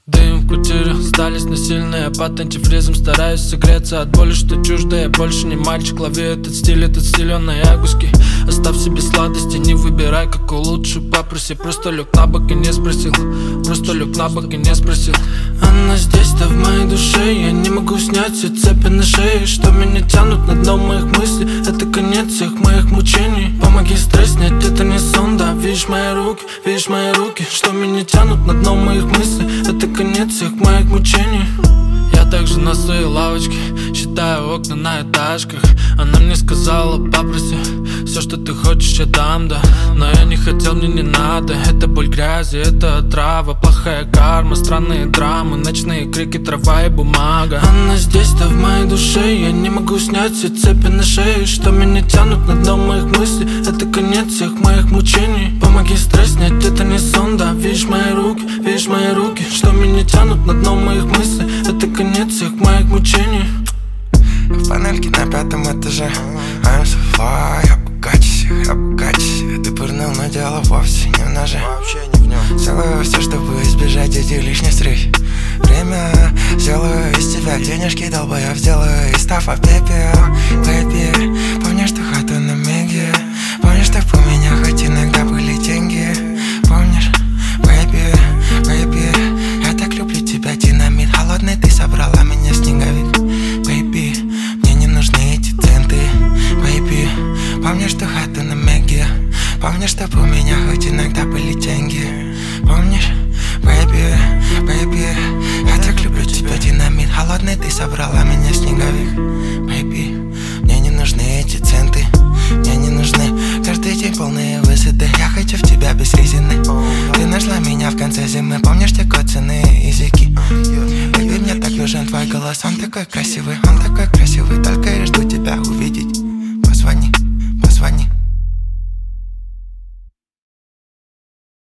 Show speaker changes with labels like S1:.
S1: Дым в квартире, остались насильные под антифризом. Стараюсь согреться от боли, что чуждо. Я больше не мальчик, лови этот стиль, он на ягушке. Оставь себе сладости, не выбирай, какую лучше. Попроси, просто лег на бок и не спросил. Просто лег на бок и не спросил. Она здесь-то в моей душе. Я не могу снять все цепи на шее, что меня тянут на дно моих мыслей. Это конец всех моих мучений. Помоги стресс снять, это не сон, да. Видишь мои руки, что меня тянут на дно моих мыслей. Это конец всех моих мучений. Я также на своей лавочке считаю окна на этажках. Она мне сказала, попроси, все, что ты хочешь, я дам, да. Но я не хотел, мне не надо. Это боль грязи, это отрава, плохая карма, странные драмы, ночные крики, трава и бумага. Она здесь-то в моей душе. Я не могу снять все цепи на шее, что меня тянут на дно моих мыслей. Это конец всех моих мучений. Помоги стресс снять, это не сон, да. Видишь мои руки, что меня тянут на дно моих мыслей. Это конец всех моих мучений.
S2: В панельке на 5-м этаже I'm so fly, я богаче всех. Ты пырнул, но дело вовсе не в ноже. Сделаю все, чтобы избежать этих лишних встреч. Время сделаю из тебя денежки, долбоёб, сделаю из тафа пепел. Baby, помнишь ту хату на Меге? Помнишь, так у меня хоть иногда были деньги? Помнишь, baby, я так люблю тебя, динамит холодный, ты собрала меня снеговик. Baby, мне не нужны эти центы. Baby, помнишь ту хату на Меге? Помнишь, чтоб у меня хоть иногда были деньги? Помнишь, baby, я так люблю тебя, динамит холодный, ты собрала меня снеговик. Baby, мне не нужны эти центы. Мне не нужны каждый день полные высоты. Я хочу в тебя без резины. Ты нашла меня в конце зимы. Помнишь те коцаные языки? Baby, мне так нужен твой голос. Он такой красивый, он такой